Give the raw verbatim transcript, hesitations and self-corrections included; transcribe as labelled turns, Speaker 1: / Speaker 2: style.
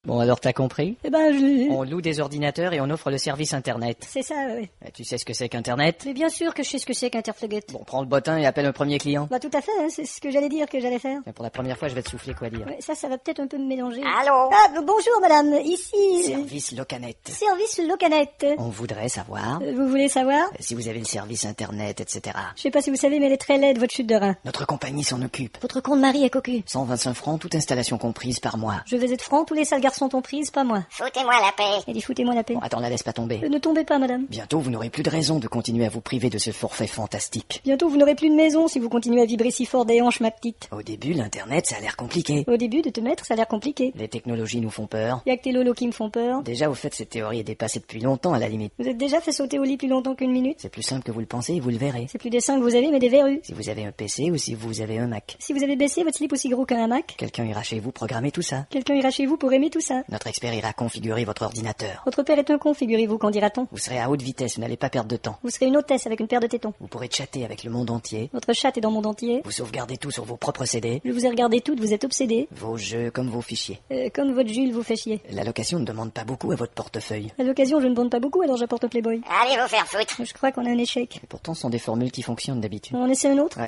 Speaker 1: Bon, alors t'as compris?
Speaker 2: Eh ben, je...
Speaker 1: On loue des ordinateurs et on offre le service Internet.
Speaker 2: C'est ça, oui.
Speaker 1: Et tu sais ce que c'est qu'Internet?
Speaker 2: Mais bien sûr que je sais ce que c'est qu'Interfloget.
Speaker 1: Bon, prends le bottin et appelle le premier client.
Speaker 2: Bah tout à fait, hein, c'est ce que j'allais dire que j'allais faire.
Speaker 1: Et pour la première fois, je vais te souffler quoi dire.
Speaker 2: Ouais, ça, ça va peut-être un peu me mélanger.
Speaker 3: Allô?
Speaker 2: Ah, b- bonjour madame, ici...
Speaker 1: Service Locanet.
Speaker 2: Service Locanet.
Speaker 1: On voudrait savoir
Speaker 2: Euh, Vous voulez savoir?
Speaker 1: si vous avez le service Internet, et cetera.
Speaker 2: Je sais pas si vous savez, mais elle est très laide, votre chute de rein.
Speaker 1: Notre compagnie s'en occupe.
Speaker 2: Votre compte Marie est cocu.
Speaker 1: cent vingt-cinq francs, toute installation comprise par mois.
Speaker 2: Je vais être franc, tous les sales garçons t'ont prise, pas moi.
Speaker 3: Foutez-moi la paix.
Speaker 2: Elle dit foutez-moi la paix.
Speaker 1: Bon, attends, la laisse pas tomber.
Speaker 2: Euh, ne tombez pas, madame.
Speaker 1: Bientôt, vous n'aurez plus de raison de continuer à vous priver de ce forfait fantastique.
Speaker 2: Bientôt, vous n'aurez plus de maison si vous continuez à vibrer si fort des hanches, ma petite.
Speaker 1: Au début, l'Internet, ça a l'air compliqué.
Speaker 2: Au début, de te mettre, ça a l'air compliqué.
Speaker 1: Les technologies nous font peur.
Speaker 2: Y'a que tes lolos qui me font peur.
Speaker 1: Déjà, au fait, cette théorie est dépassée depuis longtemps, à la limite.
Speaker 2: Vous êtes déjà fait sauter au lit plus longtemps qu'une minute?
Speaker 1: C'est plus simple que vous le pensez et vous le verrez.
Speaker 2: C'est plus des seins que vous avez, mais des verrues.
Speaker 1: Si vous avez un P C ou si vous avez un Mac.
Speaker 2: Si vous avez baissé votre slip aussi gros qu'un hamac,
Speaker 1: Quelqu'un ira chez vous programmer tout ça.
Speaker 2: quelqu'un ira chez vous pour aimer tout ça.
Speaker 1: Notre expert ira configurer votre ordinateur.
Speaker 2: Votre père est un con, figurez-vous, qu'en dira-t-on?
Speaker 1: Vous serez à haute vitesse, vous n'allez pas perdre de temps.
Speaker 2: Vous serez une hôtesse avec une paire de tétons.
Speaker 1: Vous pourrez chatter avec le monde entier.
Speaker 2: Votre chatte est dans le monde entier.
Speaker 1: Vous sauvegardez tout sur vos propres C D.
Speaker 2: Je vous ai regardé toutes, vous êtes obsédés.
Speaker 1: Vos jeux comme vos fichiers.
Speaker 2: Euh, comme votre Jules vous fait chier.
Speaker 1: La location ne demande pas beaucoup à votre portefeuille.
Speaker 2: À l'occasion, je ne bande pas beaucoup, alors j'apporte un Playboy.
Speaker 3: Allez vous faire foutre.
Speaker 2: Je crois qu'on a un échec.
Speaker 1: Et pourtant, ce sont des formules qui fonctionnent d'habitude.
Speaker 2: On essaie un autre?
Speaker 1: Ouais,